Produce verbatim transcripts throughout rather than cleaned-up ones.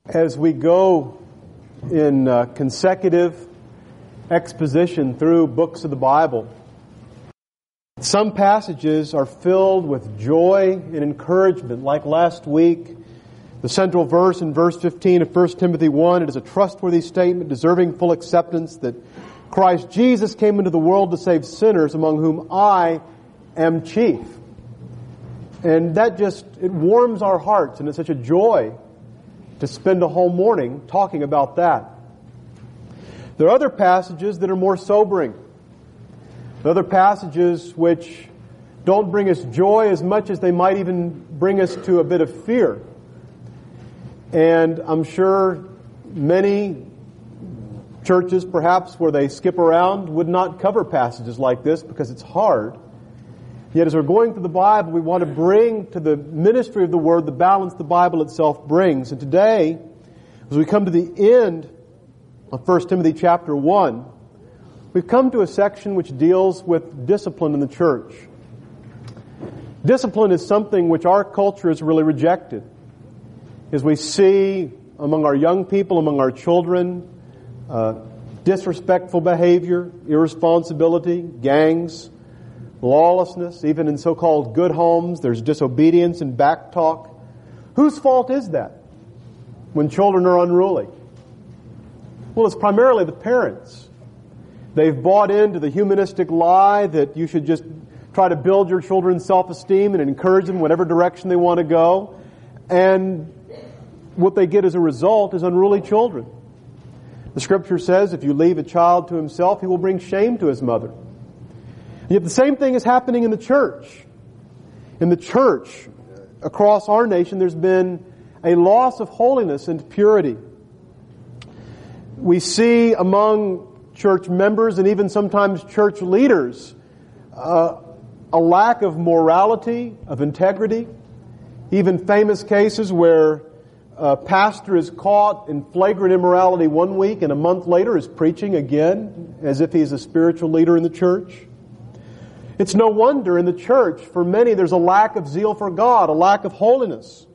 As we go in uh, consecutive exposition through books of the Bible, some passages are filled with joy and encouragement. Like last week, the central verse in verse fifteen of First Timothy one, it is a trustworthy statement deserving full acceptance that Christ Jesus came into the world to save sinners, among whom I am chief. And that just, it warms our hearts, and it's such a joy to spend a whole morning talking about that. There are other passages that are more sobering. There are other passages which don't bring us joy as much as they might even bring us to a bit of fear. And I'm sure many churches, perhaps where they skip around, would not cover passages like this because it's hard. Yet as we're going through the Bible, we want to bring to the ministry of the Word the balance the Bible itself brings. And today, as we come to the end of First Timothy chapter one, we've come to a section which deals with discipline in the church. Discipline is something which our culture has really rejected. As we see among our young people, among our children, uh, disrespectful behavior, irresponsibility, gangs, lawlessness, even in so-called good homes, there's disobedience and backtalk. Whose fault is that when children are unruly? Well, it's primarily the parents. They've bought into the humanistic lie that you should just try to build your children's self-esteem and encourage them in whatever direction they want to go. And what they get as a result is unruly children. The Scripture says if you leave a child to himself, he will bring shame to his mother. Yet the same thing is happening in the church. In the church, across our nation, there's been a loss of holiness and purity. We see among church members and even sometimes church leaders uh, a lack of morality, of integrity. Even famous cases where a pastor is caught in flagrant immorality one week and a month later is preaching again as if he's a spiritual leader in the church. It's no wonder in the church, for many, there's a lack of zeal for God, a lack of holiness.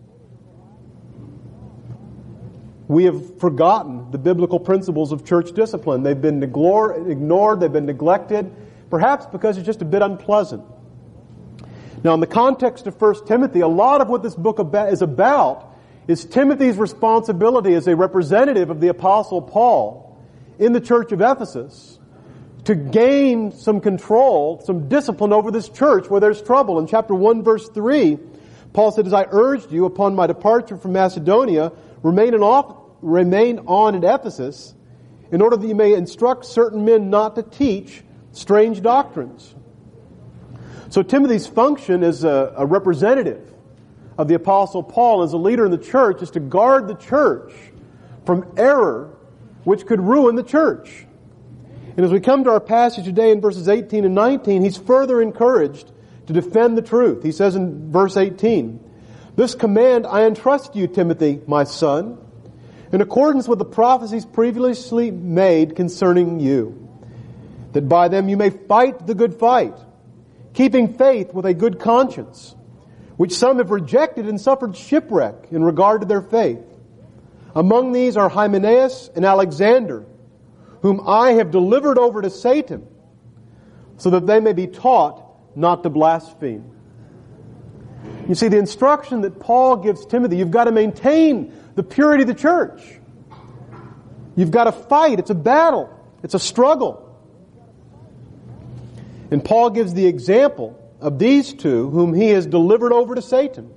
We have forgotten the biblical principles of church discipline. They've been ignored, they've been neglected, perhaps because it's just a bit unpleasant. Now, in the context of First Timothy, a lot of what this book is about is Timothy's responsibility as a representative of the Apostle Paul in the church of Ephesus to gain some control, some discipline over this church where there's trouble. In chapter one, verse three, Paul said, as I urged you upon my departure from Macedonia, remain, in off, remain on at Ephesus, in order that you may instruct certain men not to teach strange doctrines. So Timothy's function as a, a representative of the Apostle Paul, as a leader in the church, is to guard the church from error which could ruin the church. And as we come to our passage today in verses eighteen and nineteen, he's further encouraged to defend the truth. He says in verse eighteen, this command I entrust you, Timothy, my son, in accordance with the prophecies previously made concerning you, that by them you may fight the good fight, keeping faith with a good conscience, which some have rejected and suffered shipwreck in regard to their faith. Among these are Hymenaeus and Alexander, whom I have delivered over to Satan, so that they may be taught not to blaspheme. You see, the instruction that Paul gives Timothy, you've got to maintain the purity of the church. You've got to fight. It's a battle. It's a struggle. And Paul gives the example of these two whom he has delivered over to Satan.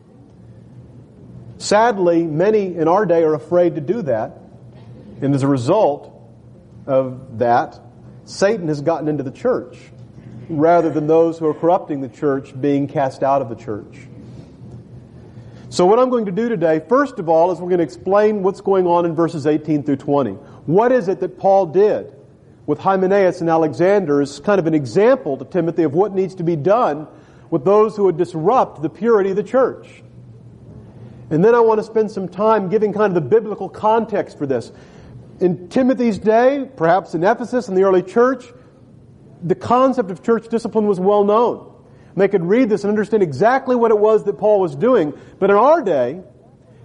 Sadly, many in our day are afraid to do that. And as a result of that, Satan has gotten into the church rather than those who are corrupting the church being cast out of the church. So what I'm going to do today, first of all, is we're going to explain what's going on in verses eighteen through twenty. What is it that Paul did with Hymenaeus and Alexander as kind of an example to Timothy of what needs to be done with those who would disrupt the purity of the church. And then I want to spend some time giving kind of the biblical context for this. In Timothy's day, perhaps in Ephesus, in the early church, the concept of church discipline was well known. And they could read this and understand exactly what it was that Paul was doing. But in our day,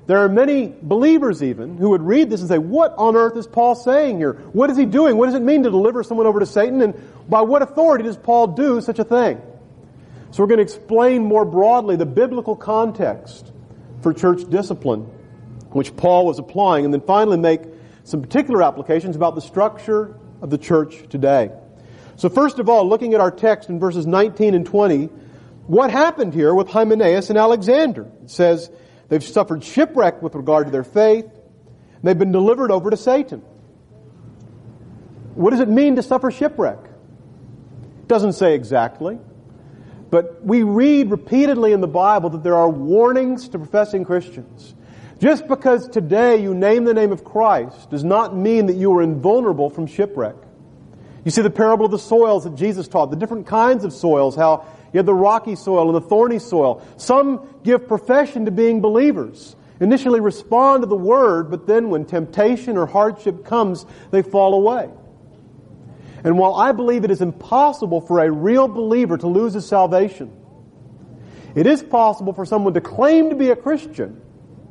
there are many believers even who would read this and say, what on earth is Paul saying here? What is he doing? What does it mean to deliver someone over to Satan? And by what authority does Paul do such a thing? So we're going to explain more broadly the biblical context for church discipline, which Paul was applying, and then finally make some particular applications about the structure of the church today. So first of all, looking at our text in verses nineteen and twenty, what happened here with Hymenaeus and Alexander? It says they've suffered shipwreck with regard to their faith, and they've been delivered over to Satan. What does it mean to suffer shipwreck? It doesn't say exactly. But we read repeatedly in the Bible that there are warnings to professing Christians. Just because today you name the name of Christ does not mean that you are invulnerable from shipwreck. You see the parable of the soils that Jesus taught, the different kinds of soils, how you have the rocky soil and the thorny soil. Some give profession to being believers, initially respond to the Word, but then when temptation or hardship comes, they fall away. And while I believe it is impossible for a real believer to lose his salvation, it is possible for someone to claim to be a Christian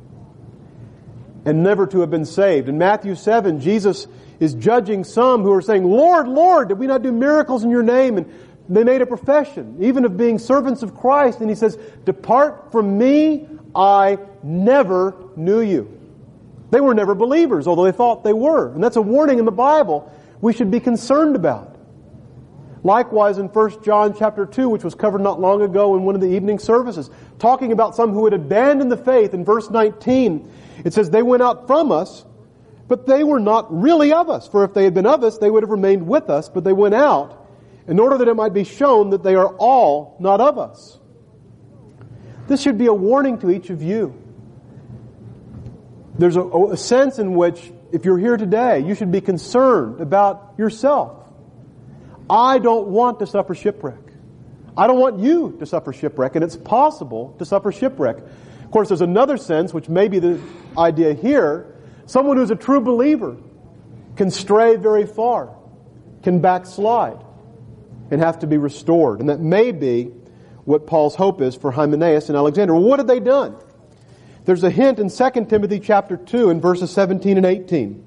and never to have been saved. In Matthew seven, Jesus is judging some who are saying, Lord, Lord, did we not do miracles in your name? And they made a profession, even of being servants of Christ. And he says, depart from me, I never knew you. They were never believers, although they thought they were. And that's a warning in the Bible we should be concerned about. Likewise in First John chapter two, which was covered not long ago in one of the evening services, talking about some who had abandoned the faith, in verse nineteen, it says, they went out from us, but they were not really of us. For if they had been of us, they would have remained with us, but they went out in order that it might be shown that they are all not of us. This should be a warning to each of you. There's a, a sense in which, if you're here today, you should be concerned about yourself. I don't want to suffer shipwreck. I don't want you to suffer shipwreck, and it's possible to suffer shipwreck. Of course, there's another sense, which may be the idea here. Someone who's a true believer can stray very far, can backslide, and have to be restored. And that may be what Paul's hope is for Hymenaeus and Alexander. Well, what had they done? There's a hint in Second Timothy chapter two in verses seventeen and eighteen.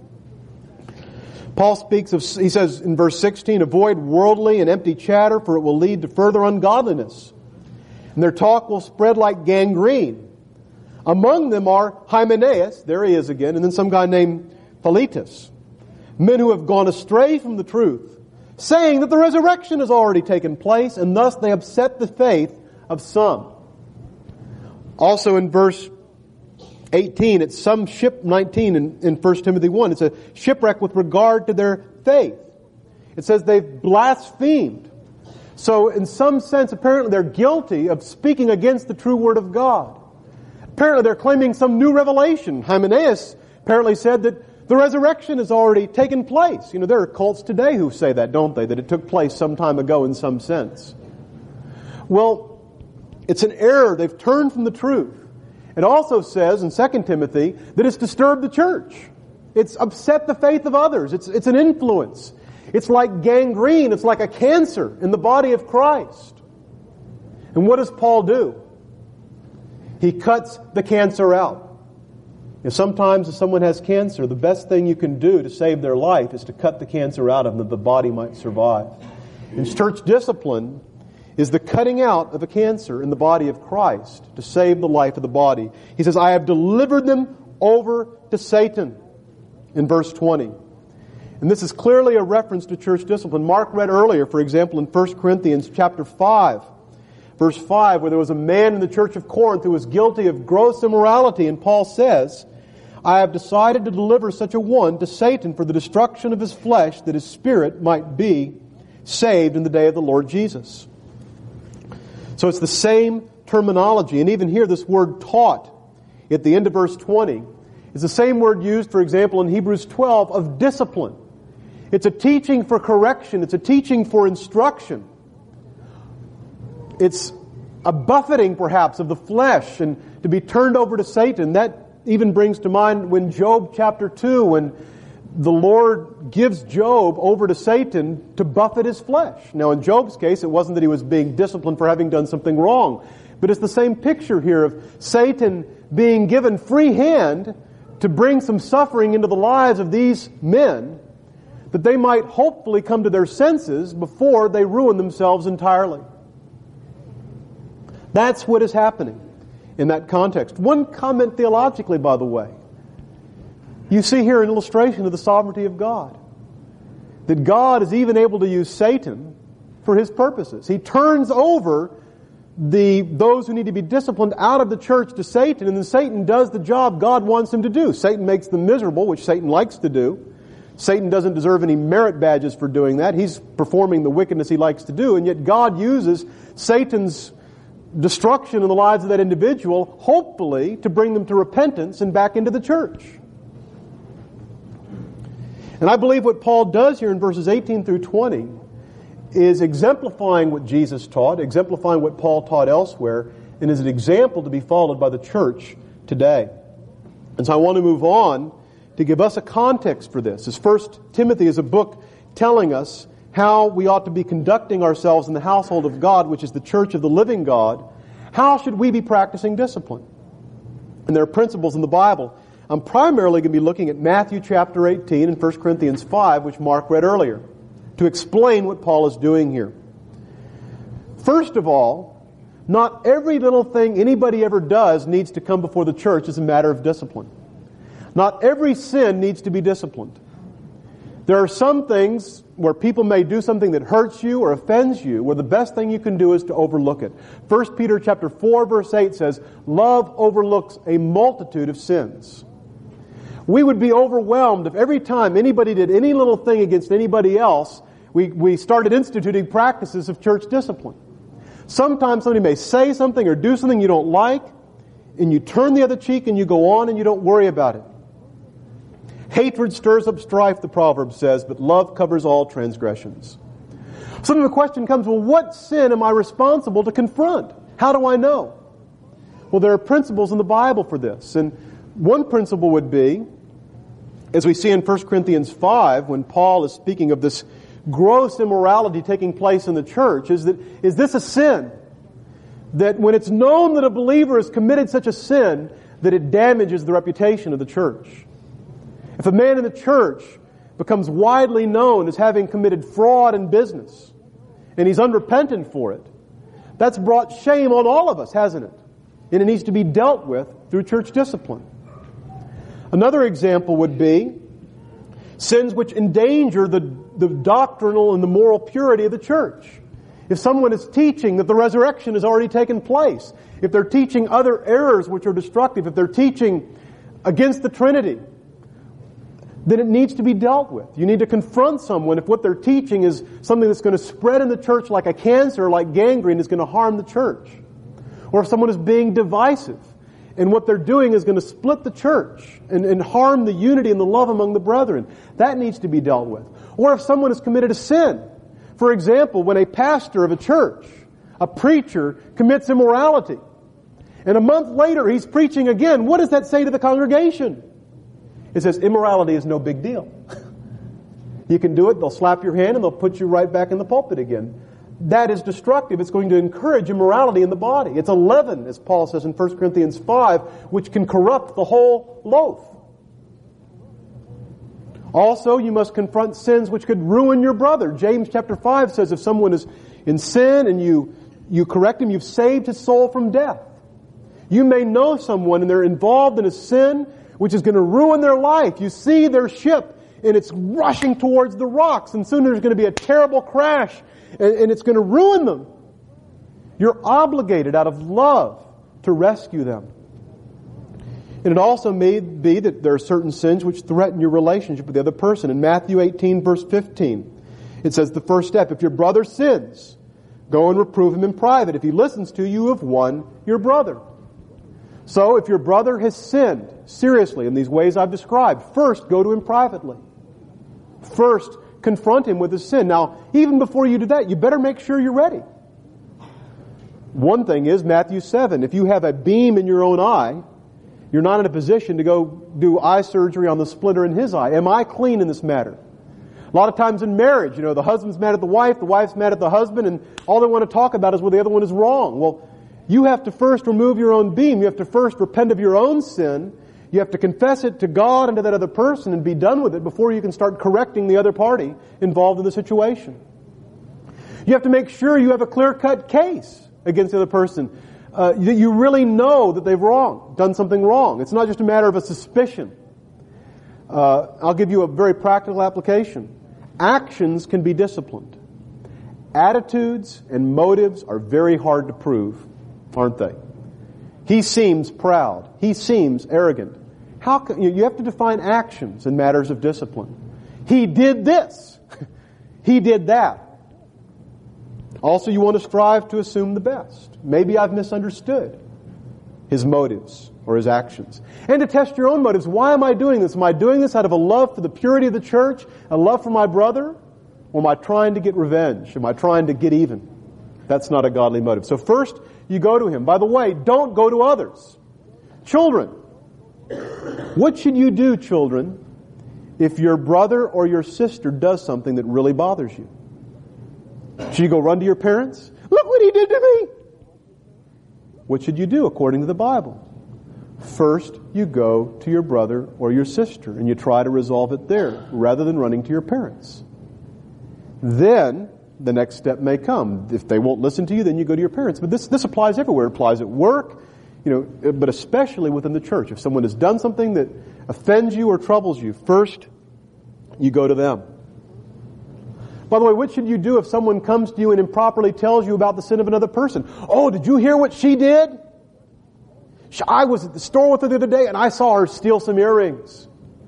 Paul speaks of, he says in verse sixteen, avoid worldly and empty chatter, for it will lead to further ungodliness. And their talk will spread like gangrene. Among them are Hymenaeus, there he is again, and then some guy named Philetus. Men who have gone astray from the truth, saying that the resurrection has already taken place, and thus they upset the faith of some. Also in verse eighteen, it's some ship, nineteen in, in First Timothy one, it's a shipwreck with regard to their faith. It says they've blasphemed. So in some sense, apparently they're guilty of speaking against the true Word of God. Apparently they're claiming some new revelation. Hymenaeus apparently said that the resurrection has already taken place. You know, there are cults today who say that, don't they? That it took place some time ago in some sense. Well, it's an error. They've turned from the truth. It also says in Second Timothy that it's disturbed the church. It's upset the faith of others. It's, it's an influence. It's like gangrene. It's like a cancer in the body of Christ. And what does Paul do? He cuts the cancer out. And sometimes if someone has cancer, the best thing you can do to save their life is to cut the cancer out of them that the body might survive. And church discipline is the cutting out of a cancer in the body of Christ to save the life of the body. He says, I have delivered them over to Satan, in verse twenty. And this is clearly a reference to church discipline. Mark read earlier, for example, in First Corinthians chapter five, verse five, where there was a man in the church of Corinth who was guilty of gross immorality, and Paul says, I have decided to deliver such a one to Satan for the destruction of his flesh, that his spirit might be saved in the day of the Lord Jesus. So it's the same terminology. And even here, this word taught at the end of verse twenty is the same word used, for example, in Hebrews twelve of discipline. It's a teaching for correction. It's a teaching for instruction. It's a buffeting, perhaps, of the flesh and to be turned over to Satan. That even brings to mind when Job chapter two, when the Lord gives Job over to Satan to buffet his flesh. Now, in Job's case, it wasn't that he was being disciplined for having done something wrong, but it's the same picture here of Satan being given free hand to bring some suffering into the lives of these men, that they might hopefully come to their senses before they ruin themselves entirely. That's what is happening in that context. One comment theologically, by the way. You see here an illustration of the sovereignty of God. That God is even able to use Satan for His purposes. He turns over the those who need to be disciplined out of the church to Satan, and then Satan does the job God wants him to do. Satan makes them miserable, which Satan likes to do. Satan doesn't deserve any merit badges for doing that. He's performing the wickedness he likes to do, and yet God uses Satan's destruction in the lives of that individual, hopefully, to bring them to repentance and back into the church. And I believe what Paul does here in verses eighteen through twenty is exemplifying what Jesus taught, exemplifying what Paul taught elsewhere, and is an example to be followed by the church today. And so I want to move on to give us a context for this. As First Timothy is a book telling us how we ought to be conducting ourselves in the household of God, which is the church of the living God. How should we be practicing discipline? And there are principles in the Bible. I'm primarily going to be looking at Matthew chapter eighteen and First Corinthians five, which Mark read earlier, to explain what Paul is doing here. First of all, not every little thing anybody ever does needs to come before the church as a matter of discipline. Not every sin needs to be disciplined. There are some things where people may do something that hurts you or offends you, where the best thing you can do is to overlook it. First Peter chapter four verse eight says, "Love overlooks a multitude of sins." We would be overwhelmed if every time anybody did any little thing against anybody else, we, we started instituting practices of church discipline. Sometimes somebody may say something or do something you don't like, and you turn the other cheek and you go on and you don't worry about it. Hatred stirs up strife, the proverb says, but love covers all transgressions. So then the question comes, well, what sin am I responsible to confront? How do I know? Well, there are principles in the Bible for this. And one principle would be, as we see in First Corinthians five, when Paul is speaking of this gross immorality taking place in the church, is that is this a sin? That when it's known that a believer has committed such a sin, that it damages the reputation of the church. If a man in the church becomes widely known as having committed fraud in business, and he's unrepentant for it, that's brought shame on all of us, hasn't it? And it needs to be dealt with through church discipline. Another example would be sins which endanger the, the doctrinal and the moral purity of the church. If someone is teaching that the resurrection has already taken place, if they're teaching other errors which are destructive, if they're teaching against the Trinity, then it needs to be dealt with. You need to confront someone if what they're teaching is something that's going to spread in the church like a cancer, like gangrene, is going to harm the church. Or if someone is being divisive, and what they're doing is going to split the church and, and harm the unity and the love among the brethren. That needs to be dealt with. Or if someone has committed a sin. For example, when a pastor of a church, a preacher, commits immorality, and a month later he's preaching again, what does that say to the congregation? It says immorality is no big deal. You can do it, they'll slap your hand and they'll put you right back in the pulpit again. That is destructive. It's going to encourage immorality in the body. It's a leaven, as Paul says in First Corinthians five, which can corrupt the whole loaf. Also, you must confront sins which could ruin your brother. James chapter five says if someone is in sin and you, you correct him, you've saved his soul from death. You may know someone and they're involved in a sin which is going to ruin their life. You see their ship and it's rushing towards the rocks, and soon there's going to be a terrible crash and, and it's going to ruin them. You're obligated out of love to rescue them. And it also may be that there are certain sins which threaten your relationship with the other person. In Matthew eighteen verse fifteen, it says the first step, if your brother sins, go and reprove him in private. If he listens to you, you have won your brother. So if your brother has sinned seriously in these ways I've described, first go to him privately. First confront him with his sin. Now, even before you do that, you better make sure you're ready. One thing is Matthew seven, if you have a beam in your own eye, you're not in a position to go do eye surgery on the splinter in his eye. Am I clean in this matter? A lot of times in marriage, you know, the husband's mad at the wife, the wife's mad at the husband, and all they want to talk about is where the other one is wrong. Well, You have to first remove your own beam. You have to first repent of your own sin. You have to confess it to God and to that other person and be done with it before you can start correcting the other party involved in the situation. You have to make sure you have a clear-cut case against the other person. Uh, that you really know that they've wrong, done something wrong. It's not just a matter of a suspicion. Uh, I'll give you a very practical application. Actions can be disciplined. Attitudes and motives are very hard to prove, aren't they? He seems proud. He seems arrogant. How can, you have to define actions in matters of discipline. He did this. He did that. Also, you want to strive to assume the best. Maybe I've misunderstood his motives or his actions. And to test your own motives. Why am I doing this? Am I doing this out of a love for the purity of the church, a love for my brother? Or am I trying to get revenge? Am I trying to get even? That's not a godly motive. So first, you go to him. By the way, don't go to others. Children, what should you do, children, if your brother or your sister does something that really bothers you? Should you go run to your parents? Look what he did to me! What should you do according to the Bible? First, you go to your brother or your sister and you try to resolve it there rather than running to your parents. Then, the next step may come. If they won't listen to you, then you go to your parents. But this, this applies everywhere. It applies at work, you know, but especially within the church. If someone has done something that offends you or troubles you, first, you go to them. By the way, what should you do if someone comes to you and improperly tells you about the sin of another person? Oh, did you hear what she did? I was at the store with her the other day and I saw her steal some earrings.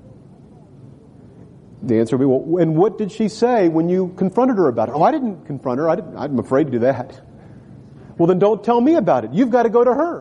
The answer will be, well, and what did she say when you confronted her about it? Oh, I didn't confront her. I didn't, I'm afraid to do that. Well, then don't tell me about it. You've got to go to her.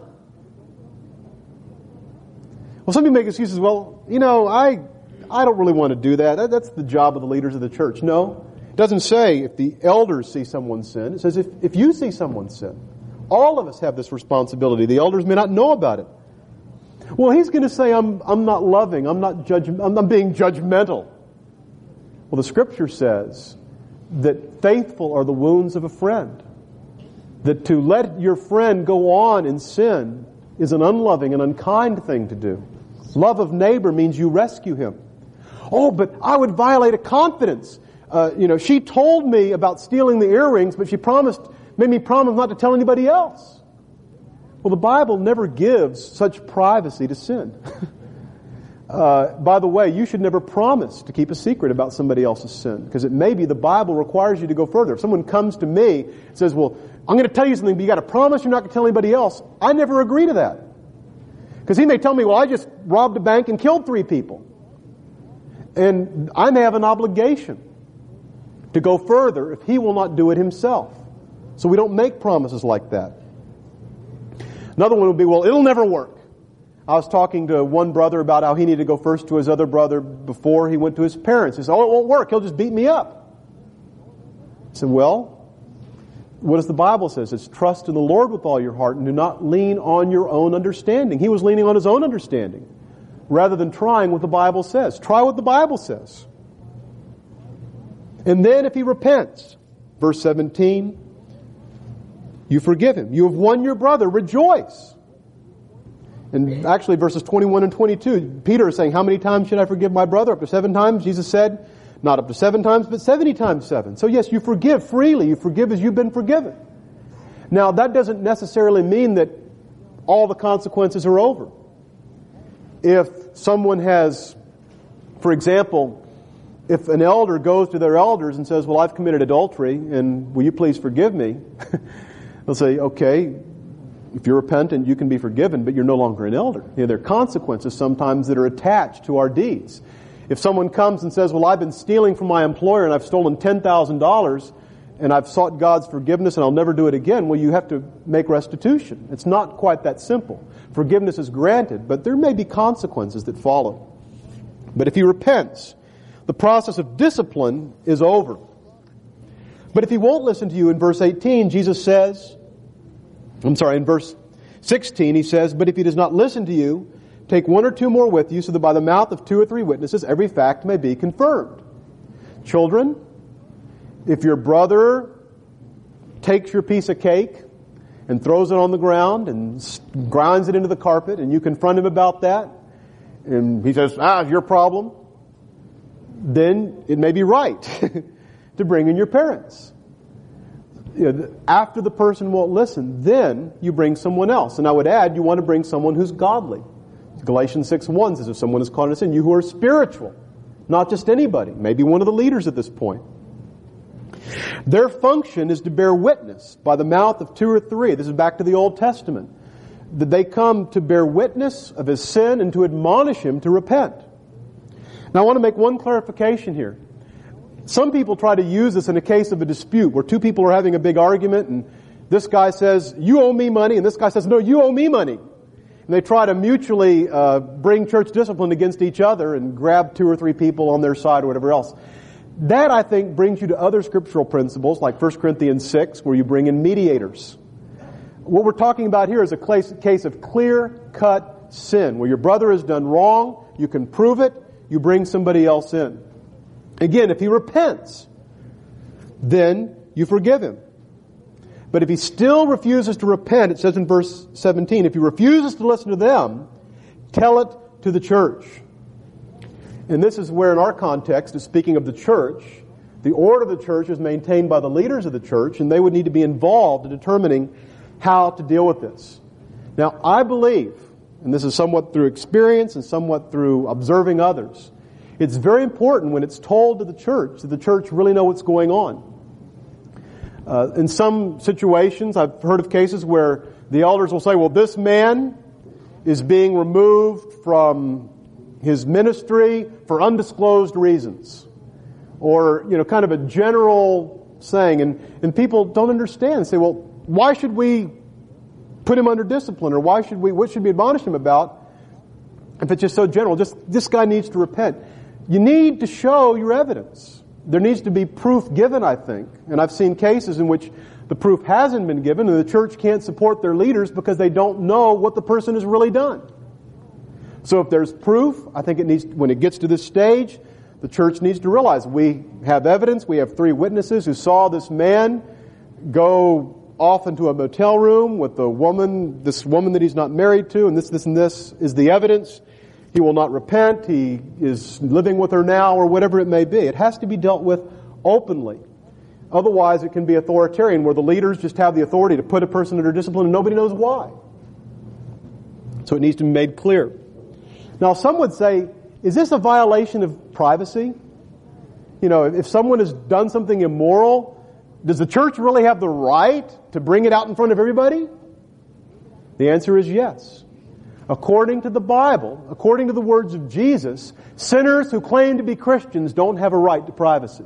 Well, some people make excuses. Well, you know, I I don't really want to do that. that. That's the job of the leaders of the church. No. It doesn't say if the elders see someone sin. It says if, if you see someone sin. All of us have this responsibility. The elders may not know about it. Well, he's going to say, I'm I'm not loving. I'm not judge, I'm, I'm being judgmental. Well, the Scripture says that faithful are the wounds of a friend. That to let your friend go on in sin is an unloving and unkind thing to do. Love of neighbor means you rescue him. Oh, but I would violate a confidence. Uh, you know, she told me about stealing the earrings, but she promised, made me promise not to tell anybody else. Well, the Bible never gives such privacy to sin. uh, by the way, you should never promise to keep a secret about somebody else's sin, because it may be the Bible requires you to go further. If someone comes to me and says, well, I'm going to tell you something, but you got to promise you're not going to tell anybody else, I never agree to that. Because he may tell me, well, I just robbed a bank and killed three people. And I may have an obligation to go further if he will not do it himself. So we don't make promises like that. Another one would be, well, it'll never work. I was talking to one brother about how he needed to go first to his other brother before he went to his parents. He said, oh, it won't work. He'll just beat me up. I said, well, what does the Bible say? It says, trust in the Lord with all your heart and do not lean on your own understanding. He was leaning on his own understanding rather than trying what the Bible says. Try what the Bible says. And then if he repents, verse seventeen, you forgive him. You have won your brother. Rejoice. And actually verses twenty-one and twenty-two, Peter is saying, how many times should I forgive my brother? Up to seven times? Jesus said, not up to seven times, but seventy times seven. So yes, you forgive freely. You forgive as you've been forgiven. Now that doesn't necessarily mean that all the consequences are over. If someone has, for example, if an elder goes to their elders and says, well, I've committed adultery and will you please forgive me? They'll say, okay, if you're repentant, you can be forgiven, but you're no longer an elder. You know, there are consequences sometimes that are attached to our deeds. If someone comes and says, well, I've been stealing from my employer and I've stolen ten thousand dollars and I've sought God's forgiveness and I'll never do it again, well, you have to make restitution. It's not quite that simple. Forgiveness is granted, but there may be consequences that follow. But if he repents, the process of discipline is over. But if he won't listen to you, in verse eighteen, Jesus says, I'm sorry, in verse sixteen, he says, but if he does not listen to you, take one or two more with you, so that by the mouth of two or three witnesses every fact may be confirmed. Children, if your brother takes your piece of cake and throws it on the ground and grinds it into the carpet, and you confront him about that, and he says, ah, your problem, then it may be right to bring in your parents. You know, after the person won't listen, then you bring someone else. And I would add, you want to bring someone who's godly. Galatians six one says, if someone is caught in sin, you who are spiritual, not just anybody, maybe one of the leaders at this point. Their function is to bear witness by the mouth of two or three. This is back to the Old Testament. That they come to bear witness of his sin and to admonish him to repent. Now I want to make one clarification here. Some people try to use this in a case of a dispute where two people are having a big argument and this guy says, you owe me money, and this guy says, no, you owe me money. And they try to mutually uh, bring church discipline against each other and grab two or three people on their side or whatever else. That, I think, brings you to other scriptural principles like First Corinthians six, where you bring in mediators. What we're talking about here is a case of clear-cut sin, where your brother has done wrong, you can prove it, you bring somebody else in. Again, if he repents, then you forgive him. But if he still refuses to repent, it says in verse seventeen, if he refuses to listen to them, tell it to the church. And this is where, in our context, is speaking of the church, the order of the church is maintained by the leaders of the church, and they would need to be involved in determining how to deal with this. Now, I believe, and this is somewhat through experience and somewhat through observing others, it's very important when it's told to the church that the church really know what's going on. Uh, in some situations, I've heard of cases where the elders will say, well, this man is being removed from his ministry for undisclosed reasons. Or, you know, kind of a general saying. And, and people don't understand and say, well, why should we put him under discipline? Or why should we, what should we admonish him about if it's just so general? Just, this guy needs to repent. You need to show your evidence. There needs to be proof given, I think. And I've seen cases in which the proof hasn't been given and the church can't support their leaders because they don't know what the person has really done. So if there's proof, I think it needs, when it gets to this stage, the church needs to realize we have evidence. We have three witnesses who saw this man go off into a motel room with a woman, this woman that he's not married to, and this, this, and this is the evidence. He will not repent. He is living with her now, or whatever it may be. It has to be dealt with openly. Otherwise, it can be authoritarian, where the leaders just have the authority to put a person under discipline and nobody knows why. So it needs to be made clear. Now, some would say, is this a violation of privacy? You know, if someone has done something immoral, does the church really have the right to bring it out in front of everybody? The answer is yes. According to the Bible, according to the words of Jesus, sinners who claim to be Christians don't have a right to privacy.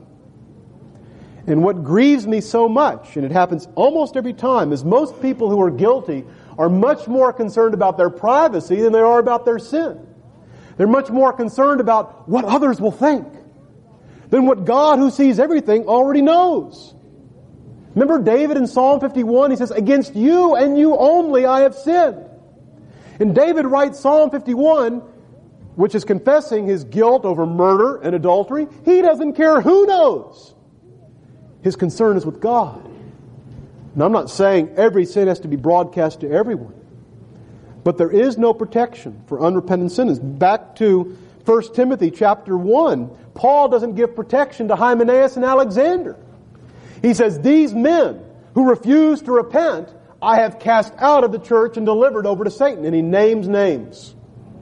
And what grieves me so much, and it happens almost every time, is most people who are guilty are much more concerned about their privacy than they are about their sin. They're much more concerned about what others will think than what God, who sees everything, already knows. Remember David in Psalm fifty-one, he says, against you and you only I have sinned. And David writes Psalm fifty-one, which is confessing his guilt over murder and adultery. He doesn't care who knows. His concern is with God. And I'm not saying every sin has to be broadcast to everyone. But there is no protection for unrepentant sinners. Back to First Timothy chapter one, Paul doesn't give protection to Hymenaeus and Alexander. He says, these men who refuse to repent, I have cast out of the church and delivered over to Satan. And he names names.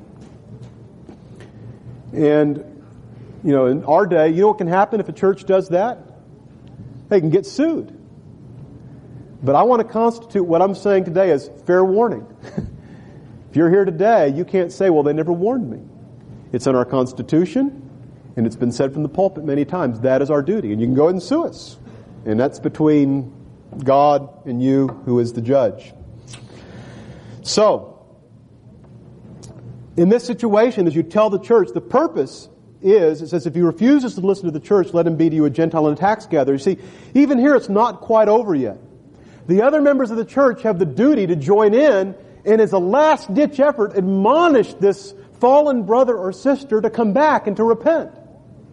And, you know, in our day, you know what can happen if a church does that? They can get sued. But I want to constitute what I'm saying today as fair warning. If you're here today, you can't say, well, they never warned me. It's in our Constitution, and it's been said from the pulpit many times. That is our duty. And you can go ahead and sue us. And that's between God and you, who is the judge. So, in this situation, as you tell the church, the purpose is, it says, if he refuses to listen to the church, let him be to you a Gentile and a tax gatherer. You see, even here it's not quite over yet. The other members of the church have the duty to join in and as a last-ditch effort, admonish this fallen brother or sister to come back and to repent.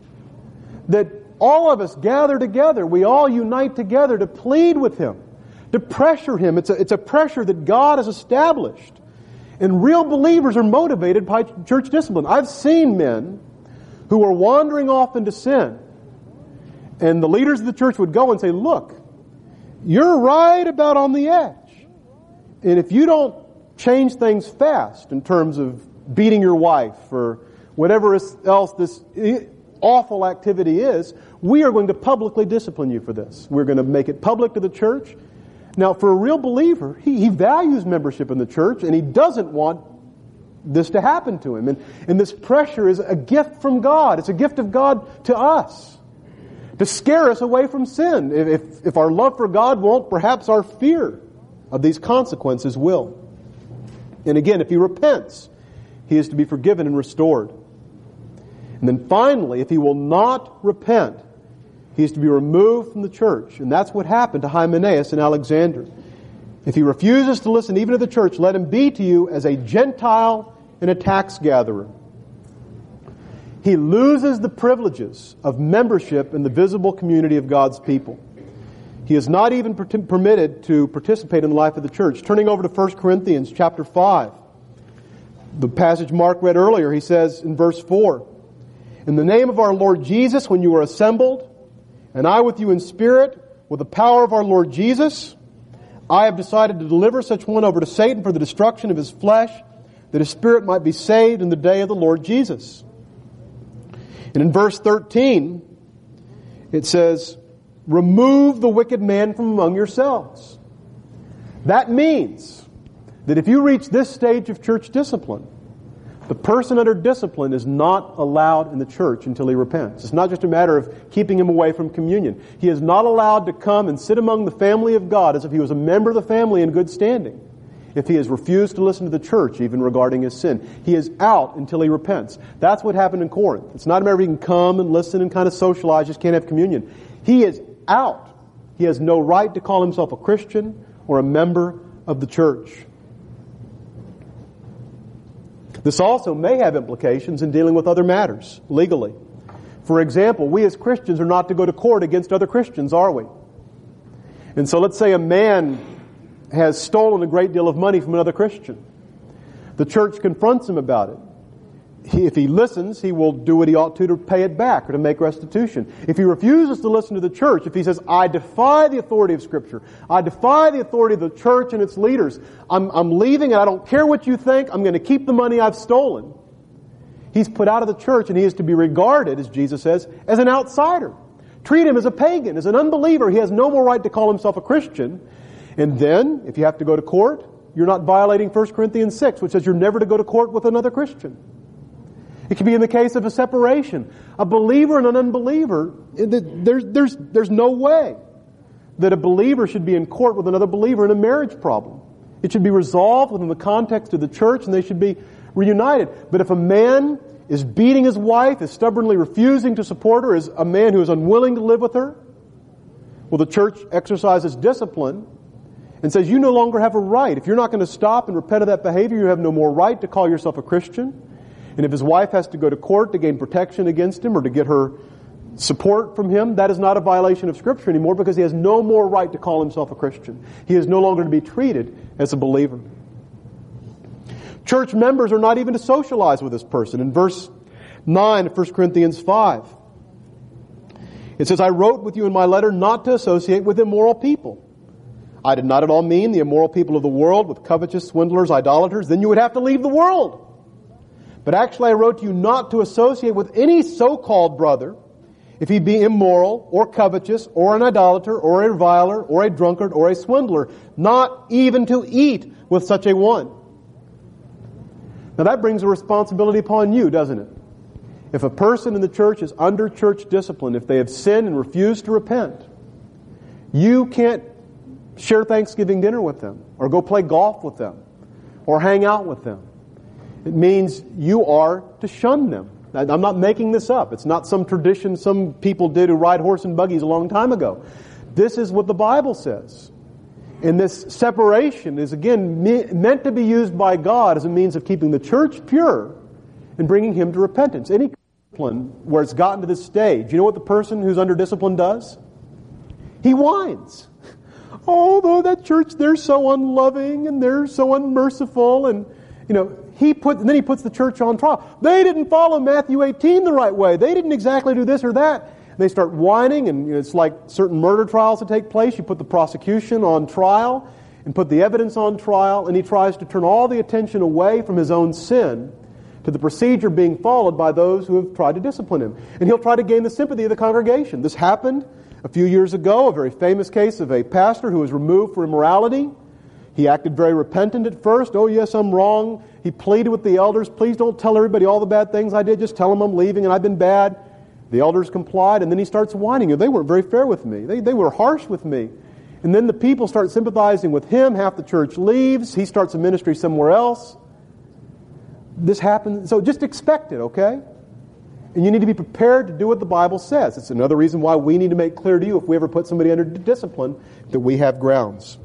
That all of us gather together, we all unite together to plead with him, to pressure him. It's a, it's a pressure that God has established. And real believers are motivated by church discipline. I've seen men who are wandering off into sin, and the leaders of the church would go and say, look, you're right about on the edge. And if you don't change things fast in terms of beating your wife or whatever else this awful activity is, we are going to publicly discipline you for this. We're going to make it public to the church. Now, for a real believer, he, he values membership in the church, and he doesn't want this to happen to him. And, and this pressure is a gift from God. It's a gift of God to us to scare us away from sin. If, if our love for God won't, perhaps our fear of these consequences will. And again, if he repents, he is to be forgiven and restored. And then finally, if he will not repent, he is to be removed from the church. And that's what happened to Hymenaeus in Alexandria. If he refuses to listen even to the church, let him be to you as a Gentile and a tax gatherer. He loses the privileges of membership in the visible community of God's people. He is not even per- permitted to participate in the life of the church. Turning over to First Corinthians chapter five. The passage Mark read earlier, he says in verse four, in the name of our Lord Jesus, when you are assembled, and I with you in spirit, with the power of our Lord Jesus, I have decided to deliver such one over to Satan for the destruction of his flesh, that his spirit might be saved in the day of the Lord Jesus. And in verse thirteen, it says, remove the wicked man from among yourselves. That means that if you reach this stage of church discipline, the person under discipline is not allowed in the church until he repents. It's not just a matter of keeping him away from communion. He is not allowed to come and sit among the family of God as if he was a member of the family in good standing, if he has refused to listen to the church even regarding his sin. He is out until he repents. That's what happened in Corinth. It's not a matter of he can come and listen and kind of socialize, just can't have communion. He is out. He has no right to call himself a Christian or a member of the church. This also may have implications in dealing with other matters legally. For example, we as Christians are not to go to court against other Christians, are we? And so let's say a man has stolen a great deal of money from another Christian. The church confronts him about it. He, if he listens, he will do what he ought to to pay it back or to make restitution. If he refuses to listen to the church, if he says, I defy the authority of Scripture, I defy the authority of the church and its leaders, I'm, I'm leaving and I don't care what you think, I'm going to keep the money I've stolen, he's put out of the church and he is to be regarded, as Jesus says, as an outsider. Treat him as a pagan, as an unbeliever. He has no more right to call himself a Christian. And then, if you have to go to court, you're not violating First Corinthians six, which says you're never to go to court with another Christian. It can be in the case of a separation. A believer and an unbeliever, there's, there's, there's no way that a believer should be in court with another believer in a marriage problem. It should be resolved within the context of the church and they should be reunited. But if a man is beating his wife, is stubbornly refusing to support her, is a man who is unwilling to live with her, well, the church exercises discipline and says you no longer have a right. If you're not going to stop and repent of that behavior, you have no more right to call yourself a Christian. And if his wife has to go to court to gain protection against him or to get her support from him, that is not a violation of Scripture anymore because he has no more right to call himself a Christian. He is no longer to be treated as a believer. Church members are not even to socialize with this person. In verse nine of First Corinthians five, it says, I wrote with you in my letter not to associate with immoral people. I did not at all mean the immoral people of the world with covetous, swindlers, idolaters. Then you would have to leave the world. But actually I wrote to you not to associate with any so-called brother, if he be immoral, or covetous, or an idolater, or a reviler, or a drunkard, or a swindler, not even to eat with such a one. Now that brings a responsibility upon you, doesn't it? If a person in the church is under church discipline, if they have sinned and refused to repent, you can't share Thanksgiving dinner with them, or go play golf with them, or hang out with them. It means you are to shun them. I'm not making this up. It's not some tradition some people did who ride horse and buggies a long time ago. This is what the Bible says. And this separation is, again, me- meant to be used by God as a means of keeping the church pure and bringing him to repentance. Any discipline where it's gotten to this stage, you know what the person who's under discipline does? He whines. oh, though that church, they're so unloving and they're so unmerciful. And, you know, he put, and then he puts the church on trial. They didn't follow Matthew eighteen the right way. They didn't exactly do this or that. And they start whining, and you know, it's like certain murder trials that take place. You put the prosecution on trial and put the evidence on trial, and he tries to turn all the attention away from his own sin to the procedure being followed by those who have tried to discipline him. And he'll try to gain the sympathy of the congregation. This happened a few years ago, a very famous case of a pastor who was removed for immorality. He acted very repentant at first. Oh, yes, I'm wrong. He pleaded with the elders, please don't tell everybody all the bad things I did. Just tell them I'm leaving and I've been bad. The elders complied, and then he starts whining. They weren't very fair with me. They, they were harsh with me. And then the people start sympathizing with him. Half the church leaves. He starts a ministry somewhere else. This happens. So just expect it, okay? And you need to be prepared to do what the Bible says. It's another reason why we need to make clear to you, if we ever put somebody under discipline, that we have grounds.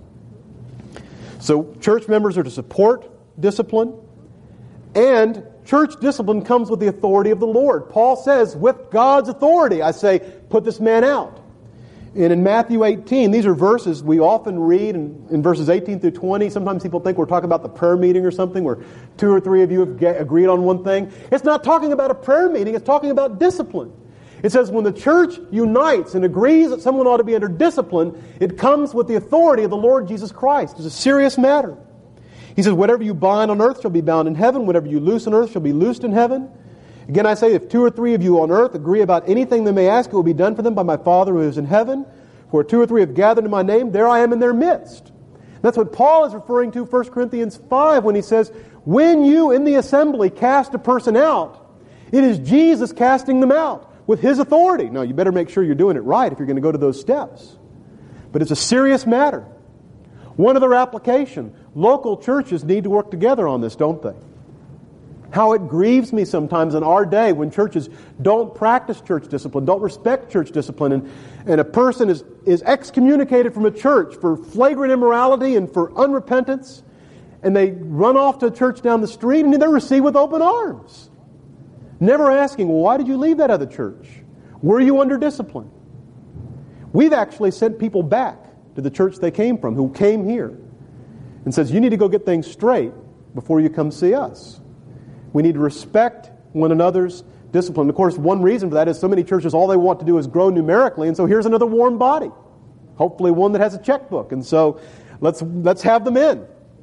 So church members are to support discipline, and church discipline comes with the authority of the Lord. Paul says, with God's authority, I say, put this man out. And in Matthew eighteen, these are verses we often read in, in verses eighteen through twenty. Sometimes people think we're talking about the prayer meeting or something where two or three of you have get, agreed on one thing. It's not talking about a prayer meeting. It's talking about discipline. It says when the church unites and agrees that someone ought to be under discipline, it comes with the authority of the Lord Jesus Christ. It's a serious matter. He says, whatever you bind on earth shall be bound in heaven. Whatever you loose on earth shall be loosed in heaven. Again, I say, if two or three of you on earth agree about anything they may ask, it will be done for them by my Father who is in heaven. For two or three have gathered in my name, there I am in their midst. That's what Paul is referring to First Corinthians five when he says, when you in the assembly cast a person out, it is Jesus casting them out with His authority. Now, you better make sure you're doing it right if you're going to go to those steps. But it's a serious matter. One other application, local churches need to work together on this, don't they? How it grieves me sometimes in our day when churches don't practice church discipline, don't respect church discipline, and, and a person is, is excommunicated from a church for flagrant immorality and for unrepentance, and they run off to a church down the street and they're received with open arms. Never asking, well, why did you leave that other church? Were you under discipline? We've actually sent people back to the church they came from, who came here, and says, you need to go get things straight before you come see us. We need to respect one another's discipline. Of course, one reason for that is so many churches, all they want to do is grow numerically, and so here's another warm body. Hopefully one that has a checkbook. And so let's let's have them in.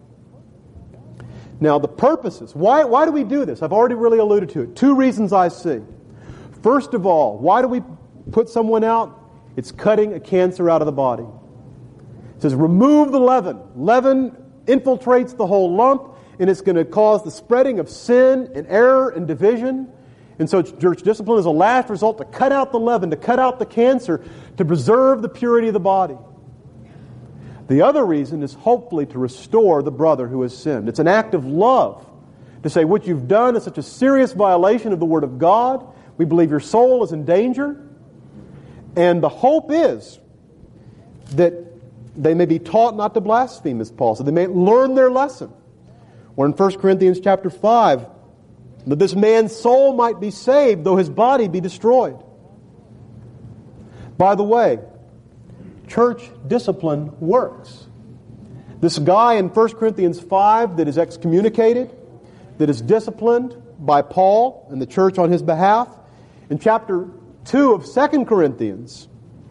Now, the purposes. Why, why do we do this? I've already really alluded to it. Two reasons I see. First of all, why do we put someone out? It's cutting a cancer out of the body. It says, remove the leaven. Leaven infiltrates the whole lump, and it's going to cause the spreading of sin and error and division. And so church discipline is a last result to cut out the leaven, to cut out the cancer, to preserve the purity of the body. The other reason is hopefully to restore the brother who has sinned. It's an act of love to say what you've done is such a serious violation of the Word of God. We believe your soul is in danger. And the hope is that they may be taught not to blaspheme, as Paul said. They may learn their lesson. Or in First Corinthians chapter five, that this man's soul might be saved, though his body be destroyed. By the way, church discipline works. This guy in First Corinthians five that is excommunicated, that is disciplined by Paul and the church on his behalf, in chapter two of Second Corinthians,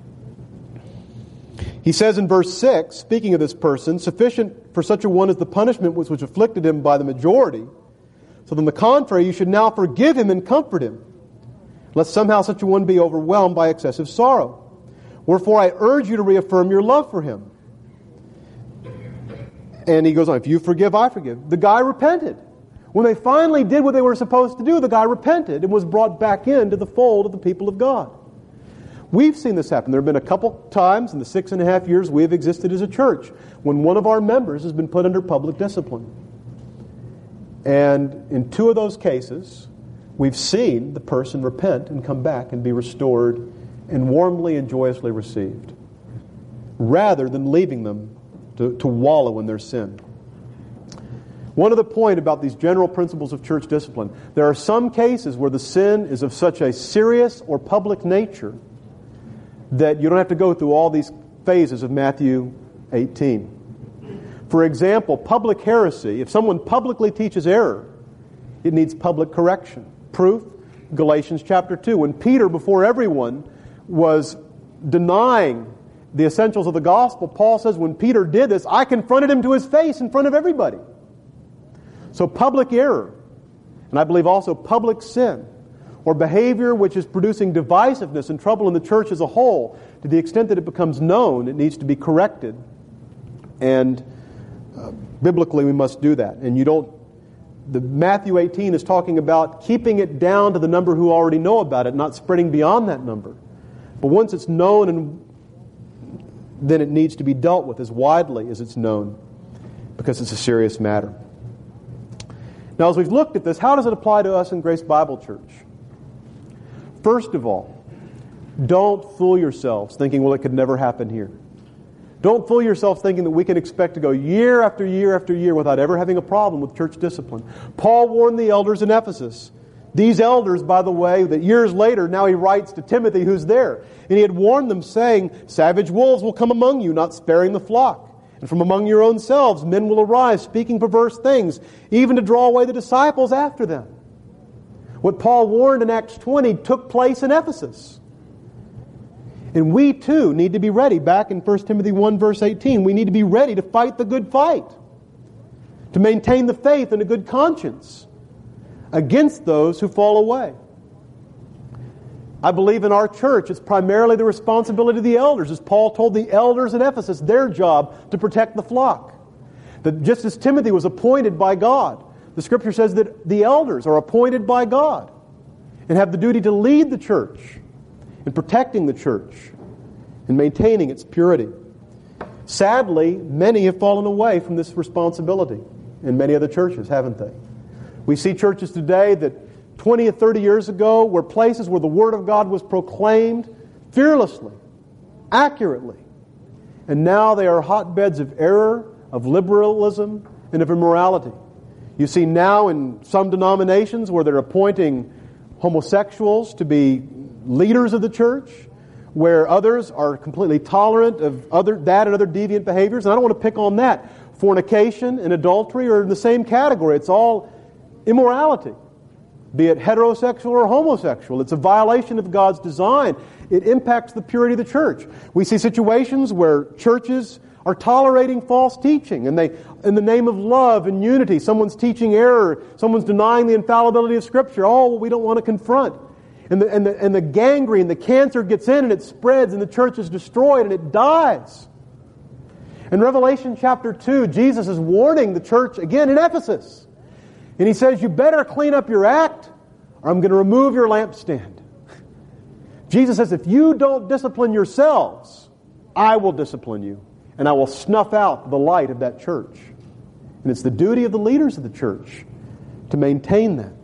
he says in verse six, speaking of this person, sufficient for such a one as the punishment which was afflicted him by the majority. So on the contrary, you should now forgive him and comfort him, lest somehow such a one be overwhelmed by excessive sorrow. Wherefore I urge you to reaffirm your love for him. And he goes on, if you forgive, I forgive. The guy repented. When they finally did what they were supposed to do, the guy repented and was brought back into the fold of the people of God. We've seen this happen. There have been a couple times in the six and a half years we have existed as a church when one of our members has been put under public discipline. And in two of those cases, we've seen the person repent and come back and be restored and warmly and joyously received, rather than leaving them to, to wallow in their sin. One other point about these general principles of church discipline. There are some cases where the sin is of such a serious or public nature that you don't have to go through all these phases of Matthew eighteen. For example, public heresy. If someone publicly teaches error, it needs public correction. Proof, Galatians chapter two. When Peter, before everyone, was denying the essentials of the gospel, Paul says when Peter did this, I confronted him to his face in front of everybody. So public error, and I believe also public sin, or behavior which is producing divisiveness and trouble in the church as a whole, to the extent that it becomes known, it needs to be corrected. And uh, biblically we must do that. And you don't, the Matthew eighteen is talking about keeping it down to the number who already know about it, not spreading beyond that number. But once it's known, and then it needs to be dealt with as widely as it's known, because it's a serious matter. Now, as we've looked at this, how does it apply to us in Grace Bible Church? First of all, don't fool yourselves thinking, well, it could never happen here. Don't fool yourselves thinking that we can expect to go year after year after year without ever having a problem with church discipline. Paul warned the elders in Ephesus. These elders, by the way, that years later, now he writes to Timothy who's there. And he had warned them, saying, savage wolves will come among you, not sparing the flock. And from among your own selves men will arise, speaking perverse things, even to draw away the disciples after them. What Paul warned in Acts twenty took place in Ephesus. And we too need to be ready. Back in First Timothy one verse eighteen, we need to be ready to fight the good fight, to maintain the faith and a good conscience against those who fall away. I believe in our church it's primarily the responsibility of the elders, as Paul told the elders in Ephesus, their job to protect the flock. That just as Timothy was appointed by God, the Scripture says that the elders are appointed by God and have the duty to lead the church in protecting the church and maintaining its purity. Sadly, many have fallen away from this responsibility in many other churches, haven't they? We see churches today that twenty or thirty years ago were places where the Word of God was proclaimed fearlessly, accurately. And now they are hotbeds of error, of liberalism, and of immorality. You see now in some denominations where they're appointing homosexuals to be leaders of the church, where others are completely tolerant of other that and other deviant behaviors. And I don't want to pick on that. Fornication and adultery are in the same category. It's all immorality, be it heterosexual or homosexual. It's a violation of God's design. It impacts the purity of the church. We see situations where churches are tolerating false teaching, and they, in the name of love and unity, someone's teaching error, someone's denying the infallibility of Scripture. Oh, well, we don't want to confront. And the, and, the, and the gangrene, the cancer gets in and it spreads and the church is destroyed and it dies. In Revelation chapter two, Jesus is warning the church again in Ephesus. And he says, you better clean up your act or I'm going to remove your lampstand. Jesus says, if you don't discipline yourselves, I will discipline you. And I will snuff out the light of that church. And it's the duty of the leaders of the church to maintain that.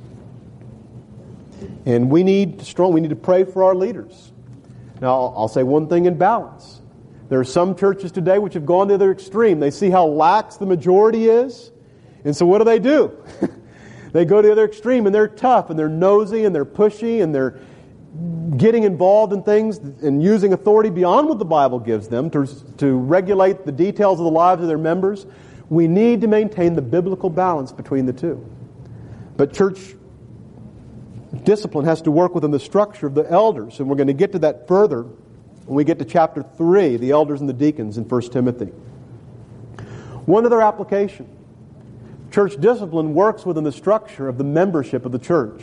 And we need to strong. We need to pray for our leaders. Now, I'll, I'll say one thing in balance. There are some churches today which have gone to the other extreme. They see how lax the majority is. And so what do they do? They go to the other extreme and they're tough and they're nosy and they're pushy and they're getting involved in things and using authority beyond what the Bible gives them to, to regulate the details of the lives of their members. We need to maintain the biblical balance between the two. But church discipline has to work within the structure of the elders, and we're going to get to that further when we get to chapter three, the elders and the deacons in First Timothy. One other application. Church discipline works within the structure of the membership of the church.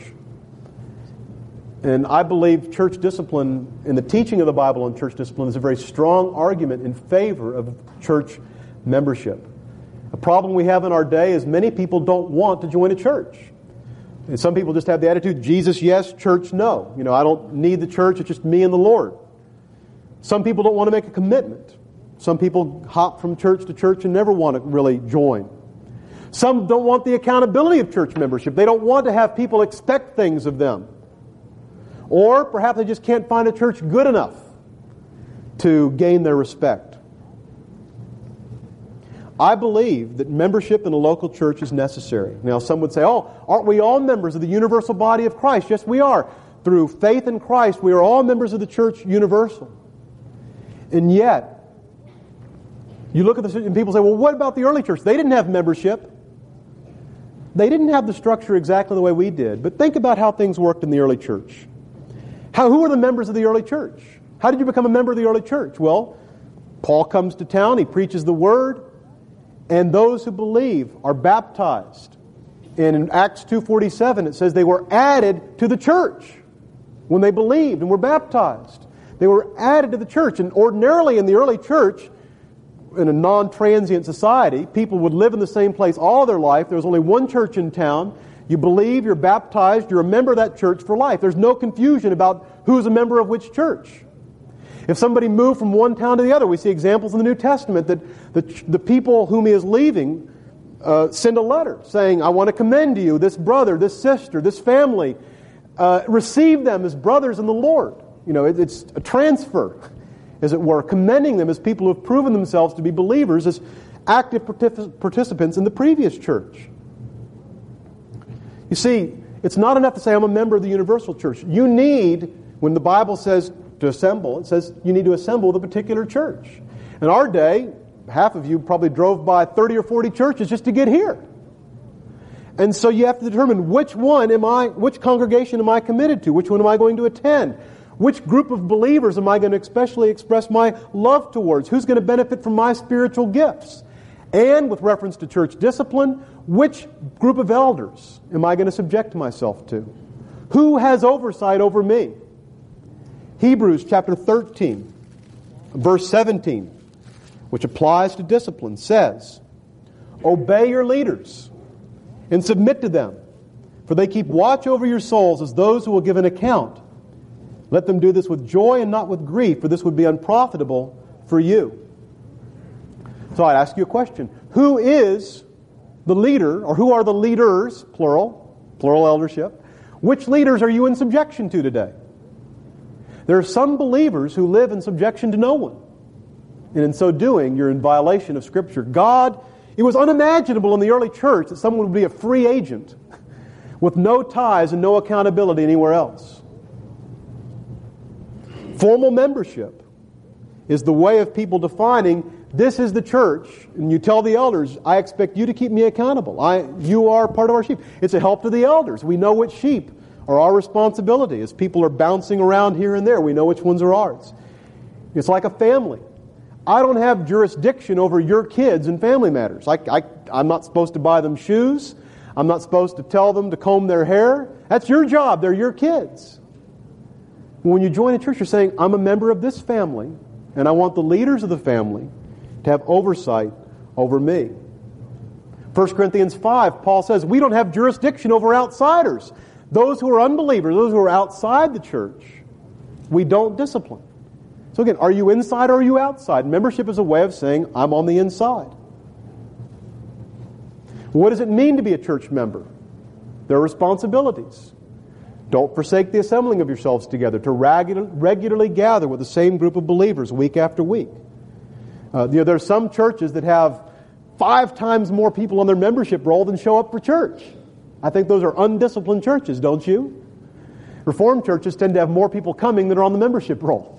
And I believe church discipline, in the teaching of the Bible on church discipline, is a very strong argument in favor of church membership. A problem we have in our day is many people don't want to join a church. And some people just have the attitude, Jesus yes, church no. You know, I don't need the church, it's just me and the Lord. Some people don't want to make a commitment. Some people hop from church to church and never want to really join. Some don't want the accountability of church membership. They don't want to have people expect things of them. Or perhaps they just can't find a church good enough to gain their respect. I believe that membership in a local church is necessary. Now, some would say, oh, aren't we all members of the universal body of Christ? Yes, we are. Through faith in Christ, we are all members of the church universal. And yet, You look at this and people say, well, what about the early church? They didn't have membership. They didn't have the structure exactly the way we did. But think about how things worked in the early church. How, who are the members of the early church? How did you become a member of the early church? Well, Paul comes to town, he preaches the word, and those who believe are baptized. And in Acts two forty-seven it says they were added to the church when they believed and were baptized. They were added to the church. And ordinarily in the early church, in a non-transient society, people would live in the same place all their life. There was only one church in town. You believe, you're baptized, you're a member of that church for life. There's no confusion about who's a member of which church. If somebody moved from one town to the other, we see examples in the New Testament that the, the people whom he is leaving uh, send a letter saying, I want to commend to you this brother, this sister, this family. Uh, receive them as brothers in the Lord. You know, it, it's a transfer, as it were, commending them as people who have proven themselves to be believers, as active particip- participants in the previous church. You see, it's not enough to say I'm a member of the universal church. You need, when the Bible says to assemble, it says you need to assemble the particular church. In our day, half of you probably drove by thirty or forty churches just to get here. And so you have to determine which one am I, which congregation am I committed to? Which one am I going to attend? Which group of believers am I going to especially express my love towards? Who's going to benefit from my spiritual gifts? And with reference to church discipline, which group of elders am I going to subject myself to? Who has oversight over me? Hebrews chapter thirteen, verse seventeen, which applies to discipline, says, obey your leaders and submit to them, for they keep watch over your souls as those who will give an account. Let them do this with joy and not with grief, for this would be unprofitable for you. So I'd ask you a question. Who is the leader, or who are the leaders, plural, plural eldership? Which leaders are you in subjection to today? There are some believers who live in subjection to no one. And in so doing, you're in violation of Scripture. God, it was unimaginable in the early church that someone would be a free agent with no ties and no accountability anywhere else. Formal membership is the way of people defining, this is the church, and you tell the elders, I expect you to keep me accountable. I, you are part of our sheep. It's a help to the elders. We know which sheep are our responsibility. As people are bouncing around here and there, we know which ones are ours. It's like a family. I don't have jurisdiction over your kids and family matters. I, I, I'm not supposed to buy them shoes. I'm not supposed to tell them to comb their hair. That's your job. They're your kids. When you join a church, you're saying, I'm a member of this family, and I want the leaders of the family to have oversight over me. First Corinthians five, Paul says, we don't have jurisdiction over outsiders. Those who are unbelievers, those who are outside the church, we don't discipline. So again, are you inside or are you outside? Membership is a way of saying, I'm on the inside. What does it mean to be a church member? There are responsibilities. Don't forsake the assembling of yourselves together, to regu- regularly gather with the same group of believers week after week. Uh, you know, there are some churches that have five times more people on their membership roll than show up for church. I think those are undisciplined churches, don't you? Reformed churches tend to have more people coming than are on the membership roll.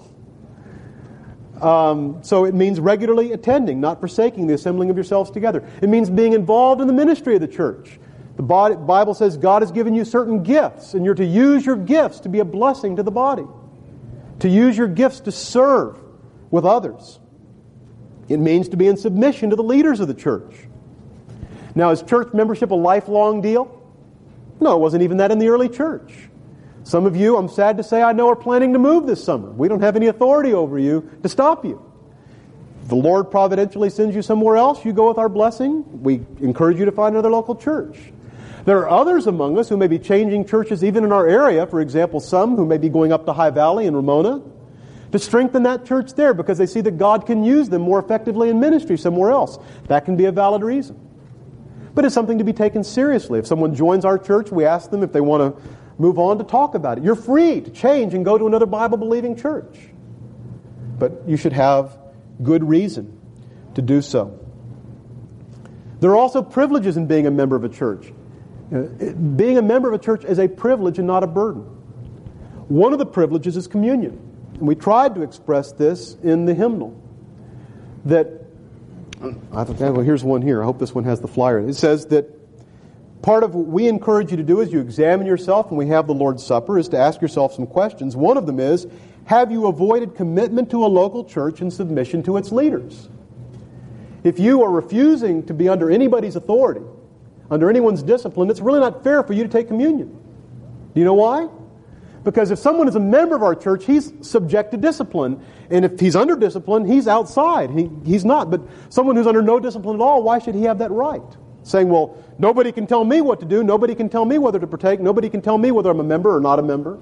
Um, so it means regularly attending, not forsaking the assembling of yourselves together. It means being involved in the ministry of the church. The Bible says God has given you certain gifts, and you're to use your gifts to be a blessing to the body. To use your gifts to serve with others. It means to be in submission to the leaders of the church. Now, is church membership a lifelong deal? No, it wasn't even that in the early church. Some of you, I'm sad to say, I know are planning to move this summer. We don't have any authority over you to stop you. If the Lord providentially sends you somewhere else, you go with our blessing. We encourage you to find another local church. There are others among us who may be changing churches even in our area. For example, some who may be going up to High Valley in Ramona to strengthen that church there because they see that God can use them more effectively in ministry somewhere else. That can be a valid reason. But it's something to be taken seriously. If someone joins our church, we ask them if they want to move on to talk about it. You're free to change and go to another Bible-believing church. But you should have good reason to do so. There are also privileges in being a member of a church. Being a member of a church is a privilege and not a burden. One of the privileges is communion. And we tried to express this in the hymnal. That I thought, well, here's one here. I hope this one has the flyer. It says that part of what we encourage you to do as you examine yourself when we have the Lord's Supper is to ask yourself some questions. One of them is, have you avoided commitment to a local church and submission to its leaders? If you are refusing to be under anybody's authority, under anyone's discipline, it's really not fair for you to take communion. Do you know why? Because if someone is a member of our church, he's subject to discipline. And if he's under discipline, he's outside. He, he's not. But someone who's under no discipline at all, why should he have that right? Saying, well, nobody can tell me what to do. Nobody can tell me whether to partake. Nobody can tell me whether I'm a member or not a member.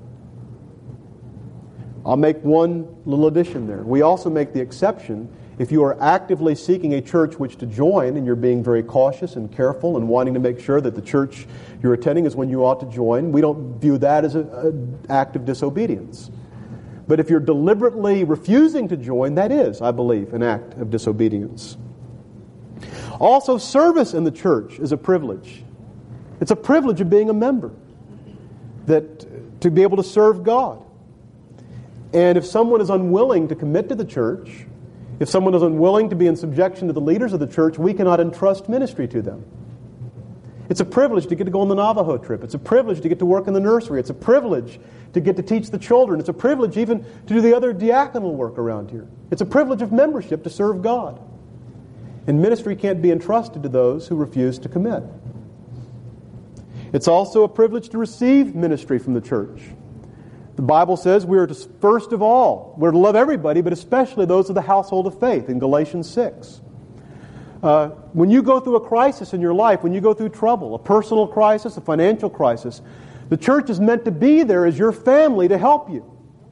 I'll make one little addition there. We also make the exception if you are actively seeking a church which to join and you're being very cautious and careful and wanting to make sure that the church you're attending is one you ought to join. We don't view that as an act of disobedience. But if you're deliberately refusing to join, that is, I believe, an act of disobedience. Also, service in the church is a privilege. It's a privilege of being a member, that to be able to serve God. And if someone is unwilling to commit to the church, if someone is unwilling to be in subjection to the leaders of the church, we cannot entrust ministry to them. It's a privilege to get to go on the Navajo trip. It's a privilege to get to work in the nursery. It's a privilege to get to teach the children. It's a privilege even to do the other diaconal work around here. It's a privilege of membership to serve God. And ministry can't be entrusted to those who refuse to commit. It's also a privilege to receive ministry from the church. The Bible says we are to, first of all, we're to love everybody, but especially those of the household of faith in Galatians six. Uh, when you go through a crisis in your life, when you go through trouble, a personal crisis, a financial crisis, the church is meant to be there as your family to help you.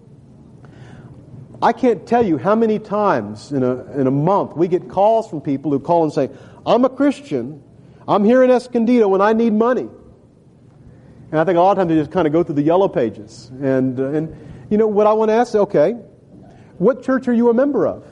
I can't tell you how many times in a, in a month we get calls from people who call and say, I'm a Christian, I'm here in Escondido and I need money. And I think a lot of times they just kind of go through the yellow pages. And, uh, and you know, what I want to ask, okay, what church are you a member of?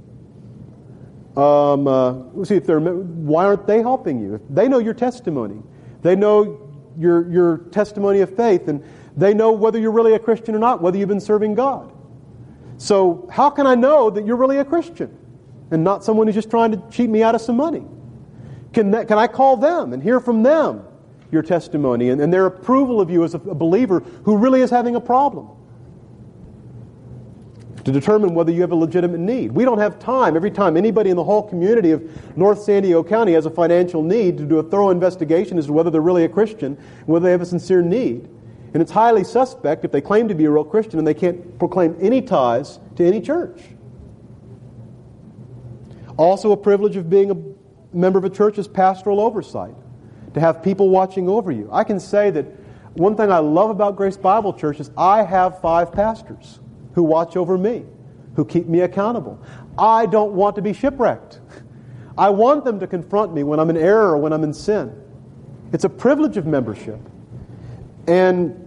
Um, uh, we'll see if they're, why aren't they helping you? If they know your testimony. They know your, your testimony of faith, and they know whether you're really a Christian or not, whether you've been serving God. So how can I know that you're really a Christian and not someone who's just trying to cheat me out of some money? Can that, can I call them and hear from them your testimony and, and their approval of you as a, a believer who really is having a problem, to determine whether you have a legitimate need? We don't have time every time anybody in the whole community of North San Diego County has a financial need to do a thorough investigation as to whether they're really a Christian and whether they have a sincere need. And it's highly suspect if they claim to be a real Christian and they can't proclaim any ties to any church. Also, a privilege of being a member of a church is pastoral oversight, to have people watching over you. I can say that one thing I love about Grace Bible Church is I have five pastors who watch over me, who keep me accountable. I don't want to be shipwrecked. I want them to confront me when I'm in error or when I'm in sin. It's a privilege of membership. And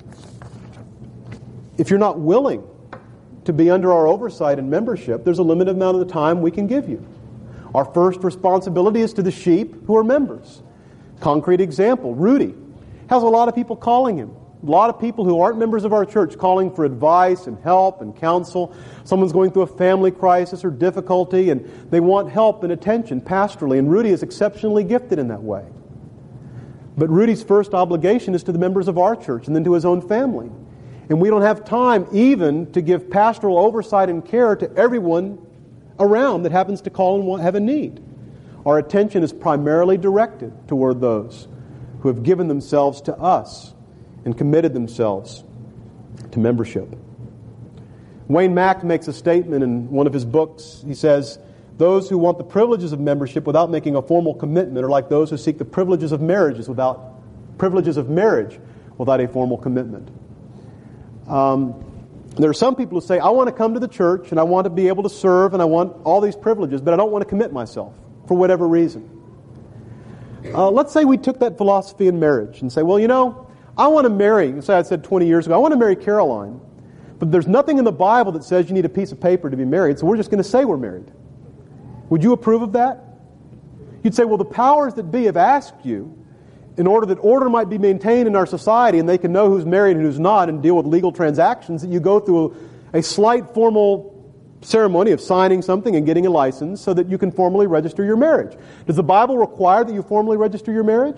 if you're not willing to be under our oversight and membership, there's a limited amount of the time we can give you. Our first responsibility is to the sheep who are members. Concrete example, Rudy has a lot of people calling him. A lot of people who aren't members of our church calling for advice and help and counsel. Someone's going through a family crisis or difficulty and they want help and attention pastorally, and Rudy is exceptionally gifted in that way. But Rudy's first obligation is to the members of our church and then to his own family. And we don't have time even to give pastoral oversight and care to everyone around that happens to call and have a need. Our attention is primarily directed toward those who have given themselves to us and committed themselves to membership. Wayne Mack makes a statement in one of his books. He says, those who want the privileges of membership without making a formal commitment are like those who seek the privileges of marriages without privileges of marriage without a formal commitment. Um, there are some people who say, I want to come to the church and I want to be able to serve and I want all these privileges, but I don't want to commit myself for whatever reason. Uh, let's say we took that philosophy in marriage and say, well, you know, I want to marry, say I said twenty years ago, I want to marry Caroline, but there's nothing in the Bible that says you need a piece of paper to be married, so we're just going to say we're married. Would you approve of that? You'd say, well, the powers that be have asked you, in order that order might be maintained in our society and they can know who's married and who's not and deal with legal transactions, that you go through a, a slight formal ceremony of signing something and getting a license so that you can formally register your marriage. Does the Bible require that you formally register your marriage?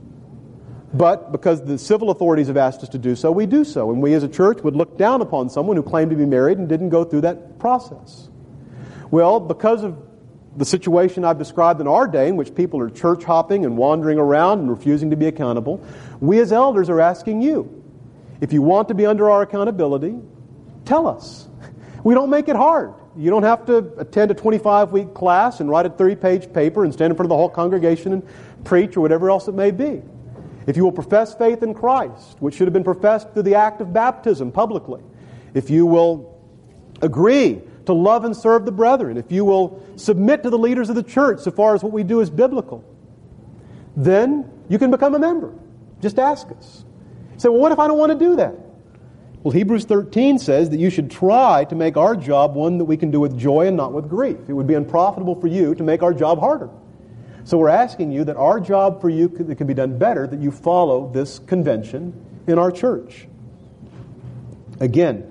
But because the civil authorities have asked us to do so, we do so. And we as a church would look down upon someone who claimed to be married and didn't go through that process. Well, because of the situation I've described in our day, in which people are church hopping and wandering around and refusing to be accountable, we as elders are asking you, if you want to be under our accountability, tell us. We don't make it hard. You don't have to attend a twenty-five week class and write a thirty page paper and stand in front of the whole congregation and preach or whatever else it may be. If you will profess faith in Christ, which should have been professed through the act of baptism publicly, if you will agree to love and serve the brethren, if you will submit to the leaders of the church so far as what we do is biblical, then you can become a member. Just ask us. You say, well, what if I don't want to do that? Well, Hebrews thirteen says that you should try to make our job one that we can do with joy and not with grief. It would be unprofitable for you to make our job harder. So we're asking you that our job for you that can be done better, that you follow this convention in our church. Again,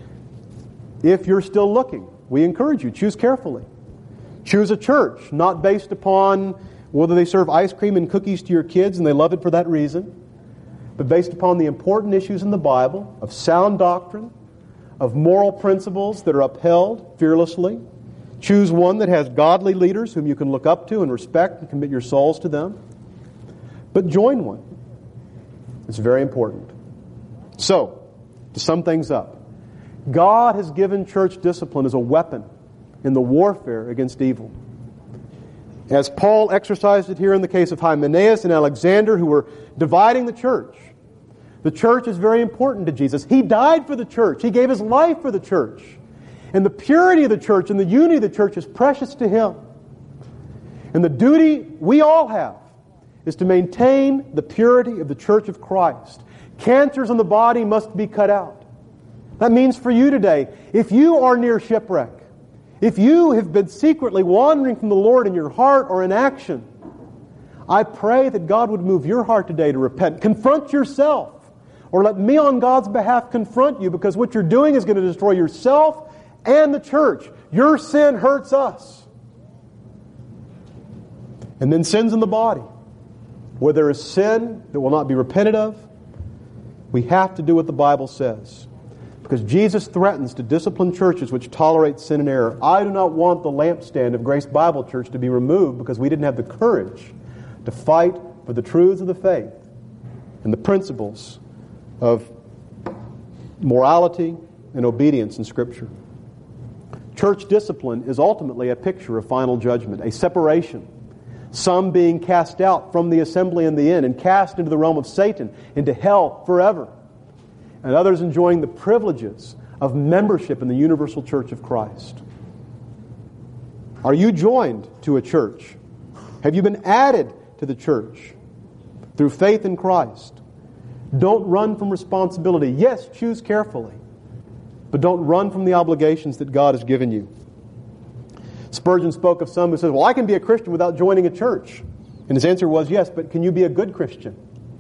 if you're still looking, we encourage you, choose carefully. Choose a church, not based upon whether they serve ice cream and cookies to your kids and they love it for that reason, but based upon the important issues in the Bible of sound doctrine, of moral principles that are upheld fearlessly. Choose one that has godly leaders whom you can look up to and respect and commit your souls to them. But join one. It's very important. So, to sum things up, God has given church discipline as a weapon in the warfare against evil. As Paul exercised it here in the case of Hymenaeus and Alexander, who were dividing the church. The church is very important to Jesus. He died for the church. He gave His life for the church. And the purity of the church and the unity of the church is precious to Him. And the duty we all have is to maintain the purity of the church of Christ. Cancers in the body must be cut out. That means for you today, if you are near shipwreck, if you have been secretly wandering from the Lord in your heart or in action, I pray that God would move your heart today to repent. Confront yourself. Or let me on God's behalf confront you, because what you're doing is going to destroy yourself and the church. Your sin hurts us. And then sins in the body. Where there is sin that will not be repented of, we have to do what the Bible says. Because Jesus threatens to discipline churches which tolerate sin and error. I do not want the lampstand of Grace Bible Church to be removed because we didn't have the courage to fight for the truths of the faith and the principles of morality and obedience in Scripture. Church discipline is ultimately a picture of final judgment, a separation. Some being cast out from the assembly in the end and cast into the realm of Satan, into hell forever. And others enjoying the privileges of membership in the universal church of Christ. Are you joined to a church? Have you been added to the church through faith in Christ? Don't run from responsibility. Yes, choose carefully. But don't run from the obligations that God has given you. Spurgeon spoke of some who said, well, I can be a Christian without joining a church. And his answer was, yes, but can you be a good Christian?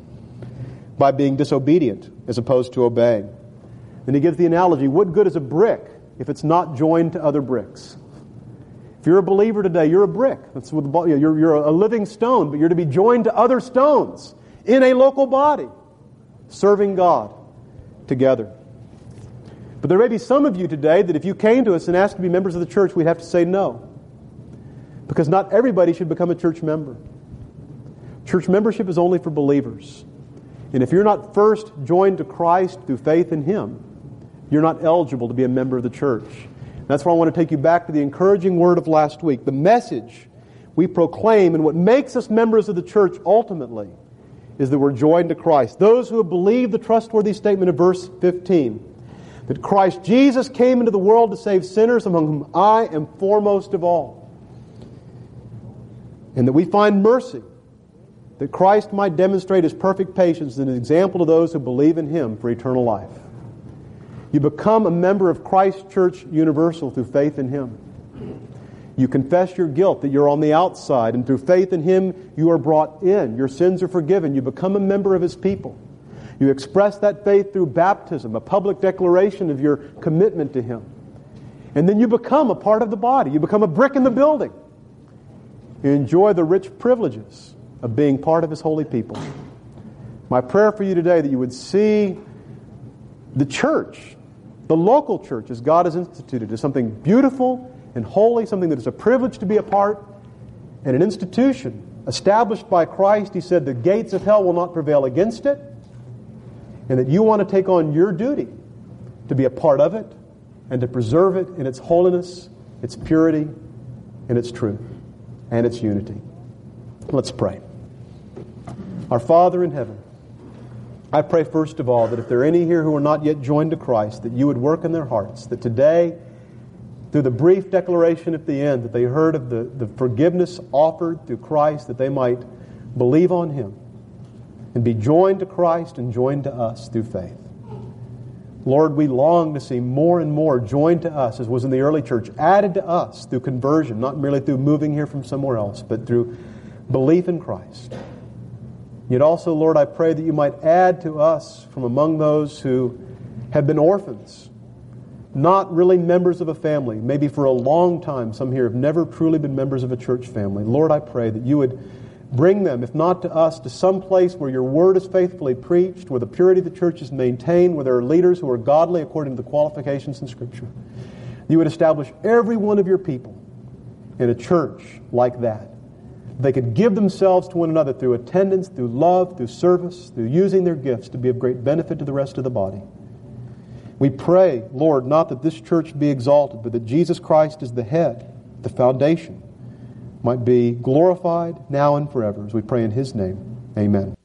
By being disobedient as opposed to obeying. And he gives the analogy, what good is a brick if it's not joined to other bricks? If you're a believer today, you're a brick. That's what the, you're, you're a living stone, but you're to be joined to other stones in a local body, serving God together. But there may be some of you today that if you came to us and asked to be members of the church, we'd have to say no. Because not everybody should become a church member. Church membership is only for believers. And if you're not first joined to Christ through faith in Him, you're not eligible to be a member of the church. That's why I want to take you back to the encouraging word of last week. The message we proclaim and what makes us members of the church ultimately is that we're joined to Christ. Those who have believed the trustworthy statement of verse fifteen, that Christ Jesus came into the world to save sinners, among whom I am foremost of all. And that we find mercy, that Christ might demonstrate His perfect patience as an example to those who believe in Him for eternal life. You become a member of Christ Church Universal through faith in Him. You confess your guilt, that you're on the outside, and through faith in Him you are brought in. Your sins are forgiven. You become a member of His people. You express that faith through baptism, a public declaration of your commitment to Him. And then you become a part of the body. You become a brick in the building. You enjoy the rich privileges of being part of His holy people. My prayer for you today that you would see the church, the local church, as God has instituted, as something beautiful and holy, something that is a privilege to be a part, and an institution established by Christ. He said the gates of hell will not prevail against it, and that you want to take on your duty to be a part of it and to preserve it in its holiness, its purity, and its truth, and its unity. Let's pray. Our Father in heaven, I pray first of all that if there are any here who are not yet joined to Christ, that you would work in their hearts, that today, through the brief declaration at the end, that they heard of the, the forgiveness offered through Christ, that they might believe on Him and be joined to Christ and joined to us through faith. Lord, we long to see more and more joined to us, as was in the early church, added to us through conversion, not merely through moving here from somewhere else, but through belief in Christ. Yet also, Lord, I pray that you might add to us from among those who have been orphans, not really members of a family, maybe for a long time. Some here have never truly been members of a church family. Lord, I pray that you would bring them, if not to us, to some place where your word is faithfully preached, where the purity of the church is maintained, where there are leaders who are godly according to the qualifications in Scripture. You would establish every one of your people in a church like that. They could give themselves to one another through attendance, through love, through service, through using their gifts to be of great benefit to the rest of the body. We pray, Lord, not that this church be exalted, but that Jesus Christ is the head, the foundation, might be glorified now and forever. As we pray in His name, amen.